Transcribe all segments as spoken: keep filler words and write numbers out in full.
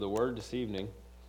The word this evening.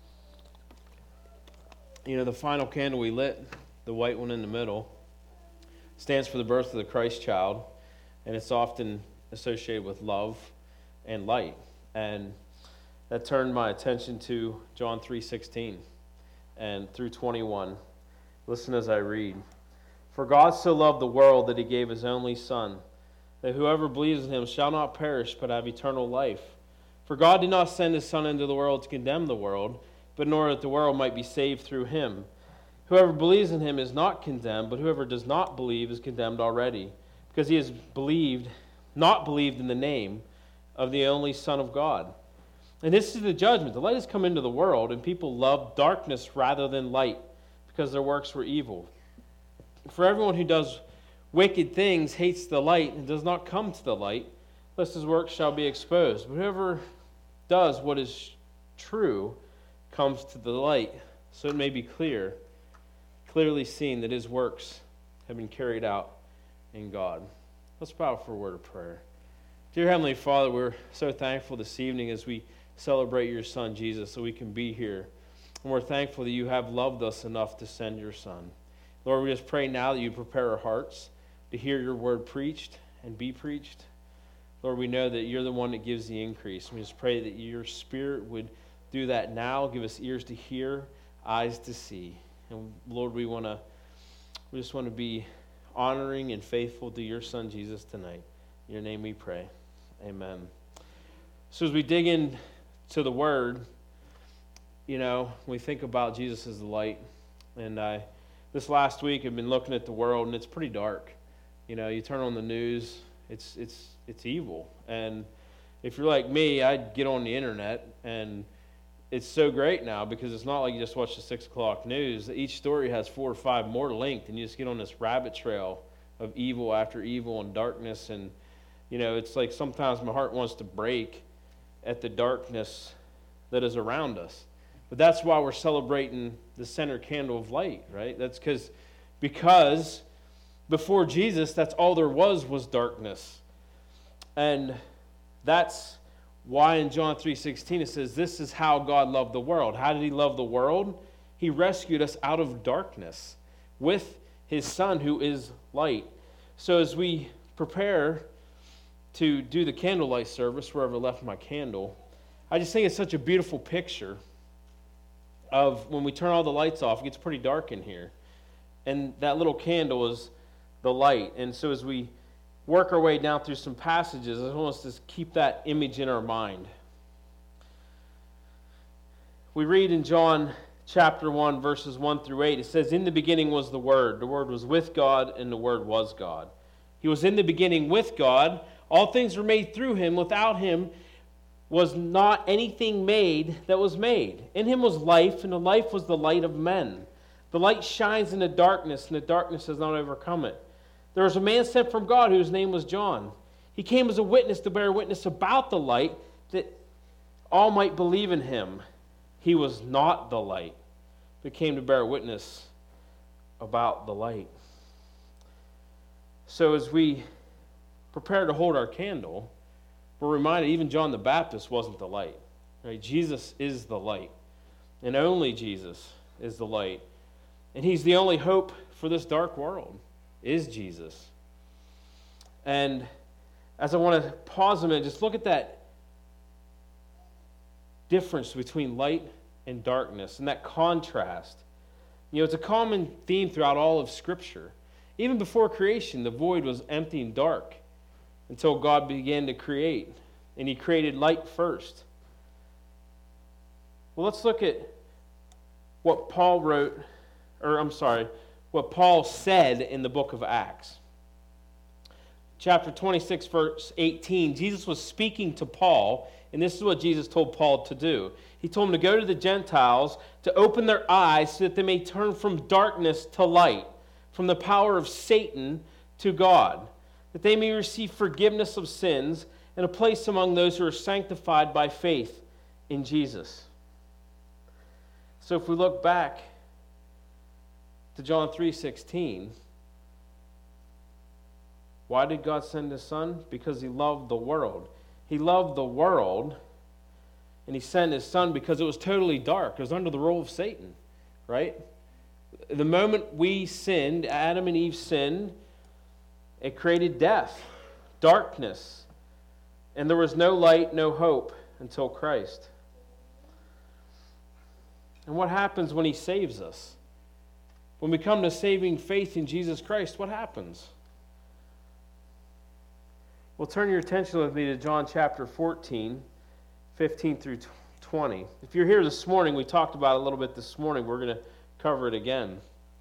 You know, the final candle we lit, the white one in the middle, stands for the birth of the Christ child, and it's often associated with love and light. And that turned my attention to John three sixteen and through twenty-one. Listen as I read. For God so loved the world that he gave his only Son, that whoever believes in him shall not perish but have eternal life. For God did not send his Son into the world to condemn the world, but in order that the world might be saved through him. Whoever believes in him is not condemned, but whoever does not believe is condemned already, because he has believed, not believed in the name of the only Son of God. And this is the judgment. The light has come into the world, and people love darkness rather than light, because their works were evil. For everyone who does wicked things hates the light and does not come to the light, lest his works shall be exposed. But whoever does what is true comes to the light, so it may be clear, clearly seen that his works have been carried out in God. Let's bow for a word of prayer. Dear Heavenly Father, we're so thankful this evening as we celebrate your Son, Jesus, so we can be here. And we're thankful that you have loved us enough to send your Son. Lord, we just pray now that you prepare our hearts to hear your word preached and be preached. Lord, we know that you're the one that gives the increase. We just pray that your Spirit would do that now. Give us ears to hear, eyes to see. And Lord, we want to, we just want to be honoring and faithful to your Son, Jesus, tonight. In your name we pray. Amen. So as we dig into the Word, you know, we think about Jesus as the light. And I, this last week, I've been looking at the world, and it's pretty dark. You know, you turn on the news, it's it's it's evil. And if you're like me, I'd get on the internet, and it's so great now because it's not like you just watch the six o'clock news. Each story has four or five more linked, and you just get on this rabbit trail of evil after evil and darkness. And, you know, it's like sometimes my heart wants to break at the darkness that is around us. But that's why we're celebrating the center candle of light, right? That's because because before Jesus, that's all there was was darkness. And that's why in John three sixteen it says, this is how God loved the world. How did he love the world? He rescued us out of darkness with his Son who is light. So as we prepare to do the candlelight service, wherever I left my candle, I just think it's such a beautiful picture of when we turn all the lights off, it gets pretty dark in here. And that little candle is the light. And so as we work our way down through some passages, I want us to keep that image in our mind. We read in John chapter one, verses one through eight, it says, in the beginning was the Word. The Word was with God, and the Word was God. He was in the beginning with God. All things were made through him. Without him was not anything made that was made. In him was life, and the life was the light of men. The light shines in the darkness, and the darkness has not overcome it. There was a man sent from God whose name was John. He came as a witness to bear witness about the light, that all might believe in him. He was not the light, but came to bear witness about the light. So as we prepare to hold our candle, we're reminded even John the Baptist wasn't the light. Right? Jesus is the light, and only Jesus is the light. And he's the only hope for this dark world, is Jesus. And as I want to pause a minute, just look at that difference between light and darkness and that contrast. You know, it's a common theme throughout all of Scripture. Even before creation, the void was empty and dark until God began to create, and he created light first. Well, let's look at what Paul wrote, or I'm sorry, what Paul said in the book of Acts. Chapter twenty-six, verse eighteen, Jesus was speaking to Paul, and this is what Jesus told Paul to do. He told him to go to the Gentiles, to open their eyes so that they may turn from darkness to light, from the power of Satan to God, that they may receive forgiveness of sins and a place among those who are sanctified by faith in Jesus. So if we look back to John three sixteen, why did God send his Son? Because he loved the world. He loved the world And he sent his son because it was totally dark. It was under the rule of Satan, right? The moment we sinned, Adam and Eve sinned, it created death, darkness. And there was no light, no hope until Christ. And what happens when he saves us? When we come to saving faith in Jesus Christ, what happens? Well, turn your attention with me to John chapter fourteen, fifteen through twenty. If you're here this morning, we talked about it a little bit this morning. We're going to cover it again.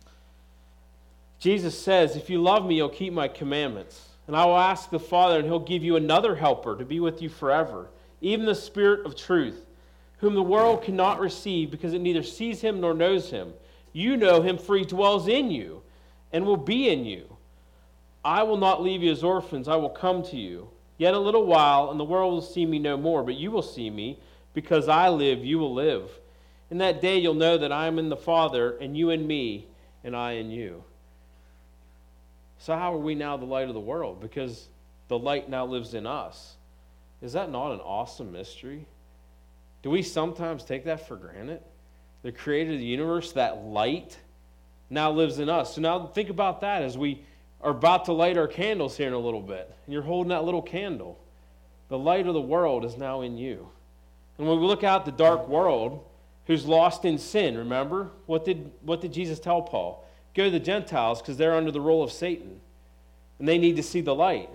Jesus says, if you love me, you'll keep my commandments. And I will ask the Father, and he'll give you another helper to be with you forever, even the Spirit of truth, whom the world cannot receive because it neither sees him nor knows him. You know him, for he dwells in you and will be in you. I will not leave you as orphans. I will come to you. Yet a little while, and the world will see me no more, but you will see me. Because I live, you will live. In that day you'll know that I am in the Father, and you in me, and I in you. So how are we now the light of the world? Because the light now lives in us. Is that not an awesome mystery? Do we sometimes take that for granted? The creator of the universe, that light, now lives in us. So now think about that as we are about to light our candles here in a little bit. And you're holding that little candle. The light of the world is now in you. And when we look out the dark world, who's lost in sin, remember? What did, what did Jesus tell Paul? Go to the Gentiles because they're under the rule of Satan. And they need to see the light.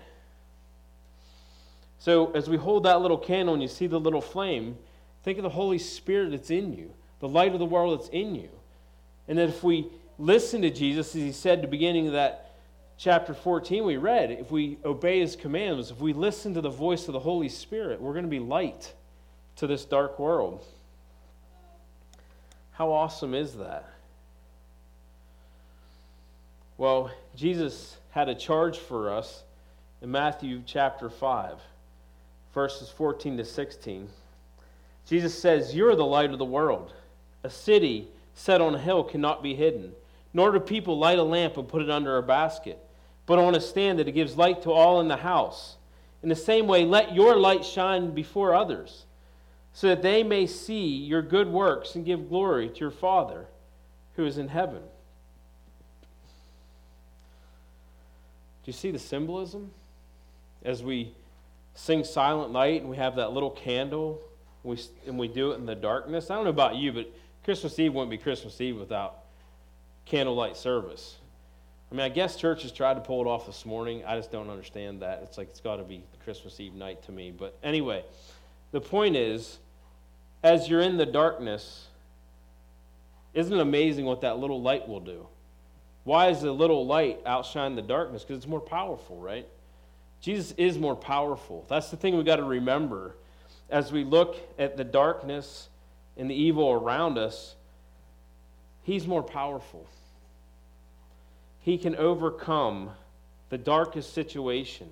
So as we hold that little candle and you see the little flame, think of the Holy Spirit that's in you. The light of the world that's in you. And that if we listen to Jesus, as he said at the beginning of that chapter fourteen we read, if we obey his commands, if we listen to the voice of the Holy Spirit, we're going to be light to this dark world. How awesome is that? Well, Jesus had a charge for us in Matthew chapter five, verses fourteen to sixteen. Jesus says, "You're the light of the world. A city set on a hill cannot be hidden, nor do people light a lamp and put it under a basket, but on a stand that it gives light to all in the house. In the same way, let your light shine before others, so that they may see your good works and give glory to your Father who is in heaven." Do you see the symbolism? As we sing Silent Night and we have that little candle and we, and we do it in the darkness. I don't know about you, but Christmas Eve wouldn't be Christmas Eve without candlelight service. I mean, I guess churches tried to pull it off this morning. I just don't understand that. It's like it's got to be Christmas Eve night to me. But anyway, the point is, as you're in the darkness, isn't it amazing what that little light will do? Why does the little light outshine the darkness? Because it's more powerful, right? Jesus is more powerful. That's the thing we've got to remember. As we look at the darkness and the evil around us, he's more powerful. He can overcome the darkest situation.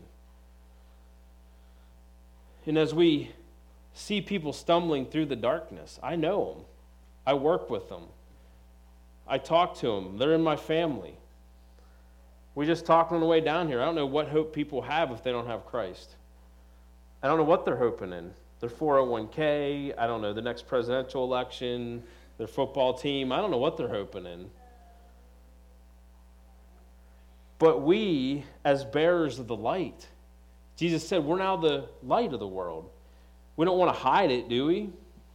And as we see people stumbling through the darkness, I know them. I work with them. I talk to them. They're in my family. We just talked on the way down here. I don't know what hope people have if they don't have Christ. I don't know what they're hoping in. Their four oh one k, I don't know, the next presidential election, their football team. I don't know what they're hoping in. But we, as bearers of the light, Jesus said, we're now the light of the world. We don't want to hide it, do we?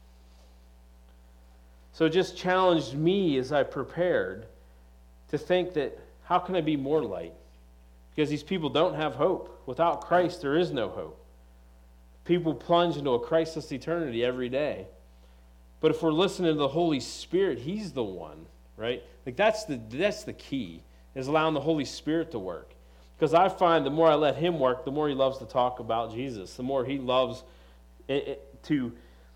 So it just challenged me as I prepared to think that, how can I be more light? Because these people don't have hope. Without Christ, there is no hope. People plunge into a Christless eternity every day. But if we're listening to the Holy Spirit, he's the one, right? Like that's the that's the key, is allowing the Holy Spirit to work. Because I find the more I let him work, the more he loves to talk about Jesus. The more he loves it, it, to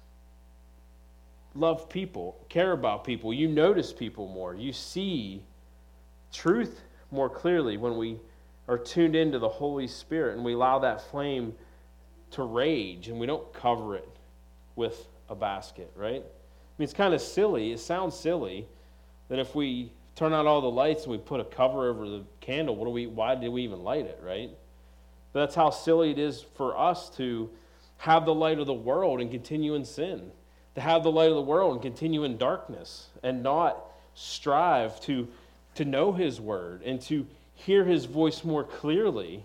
love people, care about people. You notice people more. You see truth more clearly when we are tuned into the Holy Spirit and we allow that flame to rage and we don't cover it with a basket, right? I mean, it's kind of silly. It sounds silly that if we turn out all the lights and we put a cover over the candle, what do we? Why did we even light it, right? But that's how silly it is for us to have the light of the world and continue in sin, to have the light of the world and continue in darkness, and not strive to, to know his word and to hear his voice more clearly.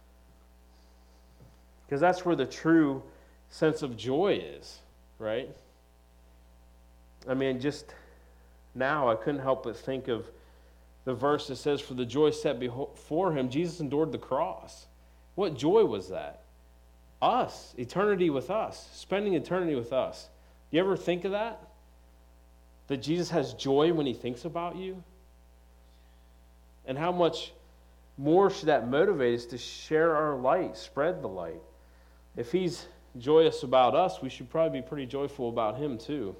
Because that's where the true sense of joy is, right? I mean, just now I couldn't help but think of the verse that says, for the joy set before him, Jesus endured the cross. What joy was that? Us, eternity with us, spending eternity with us. Do you ever think of that? That Jesus has joy when he thinks about you? And how much more should that motivate us to share our light, spread the light? If he's joyous about us, we should probably be pretty joyful about him too.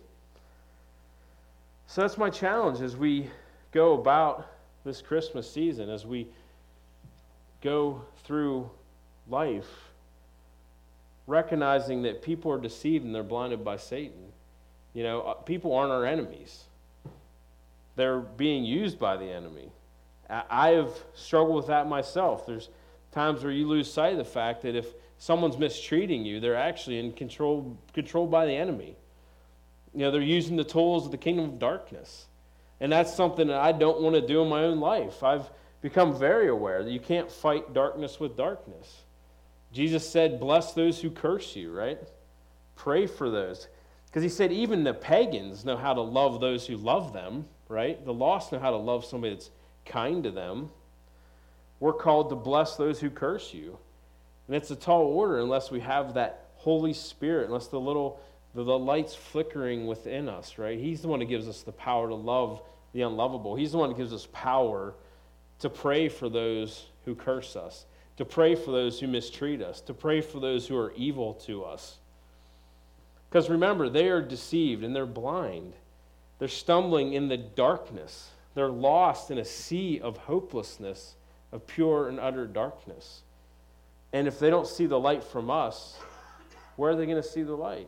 So that's my challenge as we go about this Christmas season, as we go through life, recognizing that people are deceived and they're blinded by Satan. You know, people aren't our enemies. They're being used by the enemy. I have struggled with that myself. There's times where you lose sight of the fact that if someone's mistreating you, they're actually in control, controlled by the enemy. You know, they're using the tools of the kingdom of darkness. And that's something that I don't want to do in my own life. I've become very aware that you can't fight darkness with darkness. Jesus said, bless those who curse you, right? Pray for those. Because he said even the pagans know how to love those who love them, right? The lost know how to love somebody that's kind to them. We're called to bless those who curse you. And it's a tall order unless we have that Holy Spirit, unless the little the, the light's flickering within us, right? He's the one that gives us the power to love the unlovable. He's the one that gives us power to pray for those who curse us, to pray for those who mistreat us, to pray for those who are evil to us. Because remember, they are deceived and they're blind. They're stumbling in the darkness. They're lost in a sea of hopelessness, of pure and utter darkness. And if they don't see the light from us, where are they going to see the light?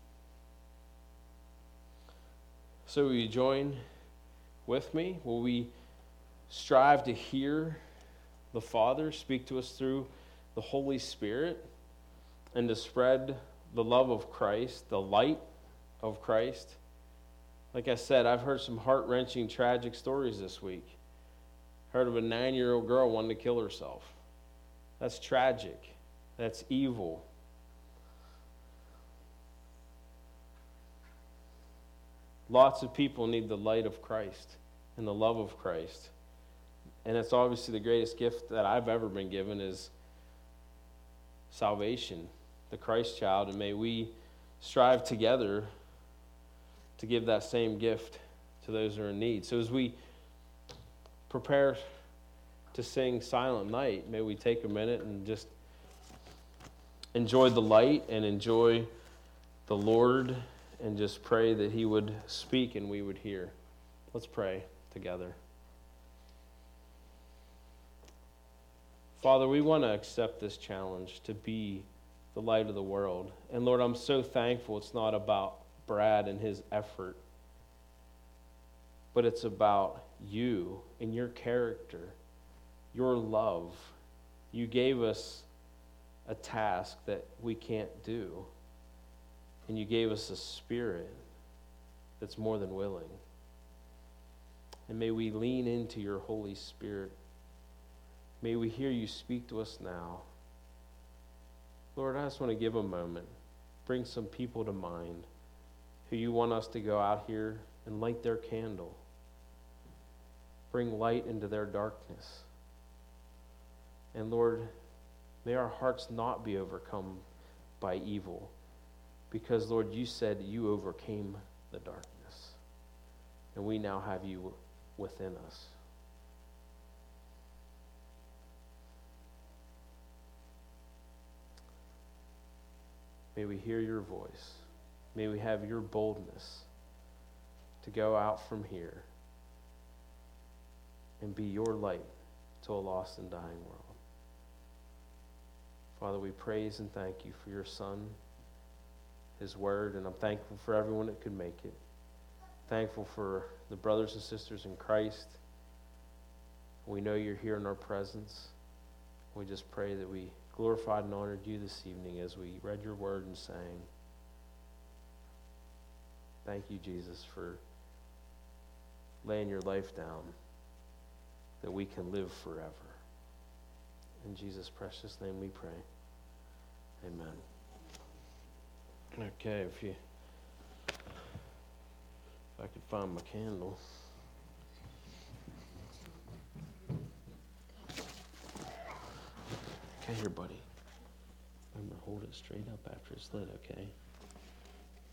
So will you join with me? Will we strive to hear the Father speak to us through the Holy Spirit and to spread the love of Christ, the light of Christ? Like I said, I've heard some heart-wrenching, tragic stories this week. Heard of a nine-year-old girl wanting to kill herself. That's tragic. That's evil. Lots of people need the light of Christ and the love of Christ. And it's obviously the greatest gift that I've ever been given is salvation, the Christ child. And may we strive together to give that same gift to those who are in need. So as we prepare to sing Silent Night, may we take a minute and just enjoy the light and enjoy the Lord and just pray that he would speak and we would hear. Let's pray together. Father, we want to accept this challenge to be the light of the world. And Lord, I'm so thankful it's not about Brad and his effort, but it's about you and your character, your love. You gave us a task that we can't do, and you gave us a spirit that's more than willing. And may we lean into your Holy Spirit. May we hear you speak to us now. Lord, I just want to give a moment. Bring some people to mind who you want us to go out here and light their candle. Bring light into their darkness. And Lord, may our hearts not be overcome by evil, because, Lord, you said you overcame the darkness, and we now have you within us. May we hear your voice. May we have your boldness to go out from here and be your light to a lost and dying world. Father, we praise and thank you for your Son, his word, and I'm thankful for everyone that could make it. Thankful for the brothers and sisters in Christ. We know you're here in our presence. We just pray that we glorified and honored you this evening as we read your word and sang. Thank you, Jesus, for laying your life down that we can live forever. In Jesus' precious name we pray. Amen. Okay, if you, if I could find my candle. Okay, here, buddy. Remember, hold it straight up after it's lit, okay?